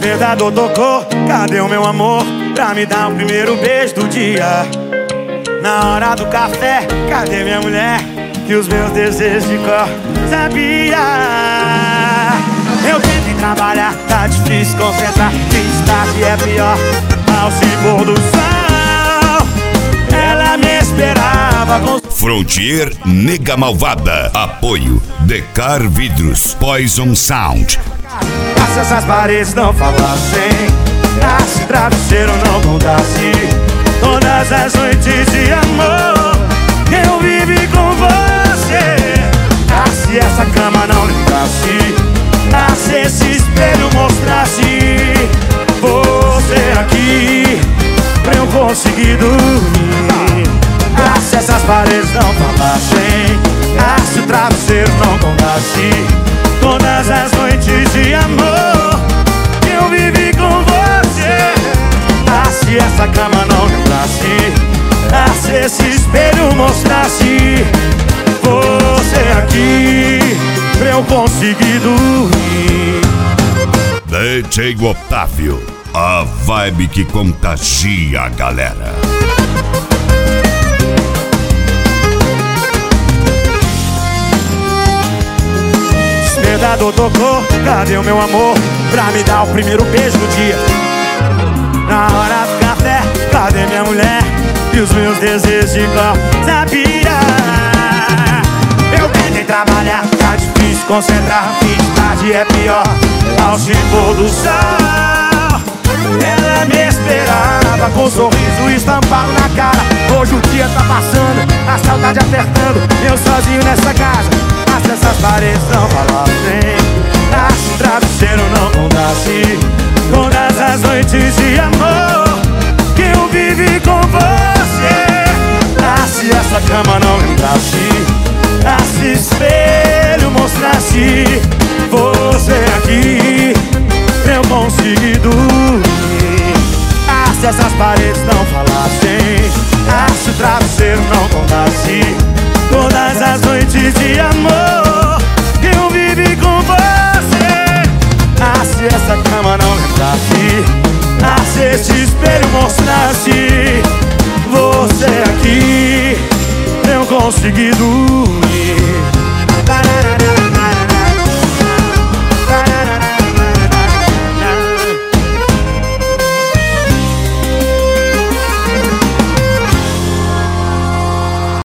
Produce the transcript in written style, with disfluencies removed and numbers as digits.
Despertador tocou, cadê o meu amor? Pra me dar o primeiro beijo do dia. Na hora do café, cadê minha mulher? Que os meus desejos de cor sabia. Eu tento trabalhar, tá difícil concentrar. Fiz tarde é pior, ao se pôr do sol. Ela me esperava com... Frontier Nega Malvada. Apoio Decar Vidros, Poison Sound. Se essas paredes não falassem, se travesseiro não contasse todas as noites de amor que eu vivi com você. Se essa cama não lembrasse, se esse espelho mostrasse você aqui pra eu conseguir dormir. Se essas paredes não falassem, se o travesseiro não contasse todas as noites de amor que eu vivi com você. Se essa cama não lembrasse, se esse espelho mostrasse você aqui pra eu conseguir dormir. DJ Otávio, a vibe que contagia a galera. Despertador tocou, cadê o meu amor? Pra me dar o primeiro beijo do dia. Na hora do café, cadê minha mulher? E os meus desejos de cor sabia. Eu tentei trabalhar, tá difícil concentrar. Fiz tarde é pior, ao se pôr do sol. Ela me esperava com um sorriso estampado na cara. Hoje o dia tá passando, a saudade apertando, eu sozinho nessa casa. Se essas paredes não falassem, se o travesseiro não contasse todas as noites de amor que eu vivi com você. Se essa cama não lembrasse, se espelho mostrasse você aqui pra eu conseguir dormir. Se essas paredes não falassem, se o travesseiro não contasse todas as noites de amor que eu vivi com você. Se essa cama não lembrasse, se esse espelho mostrasse você aqui pra eu conseguir dormir.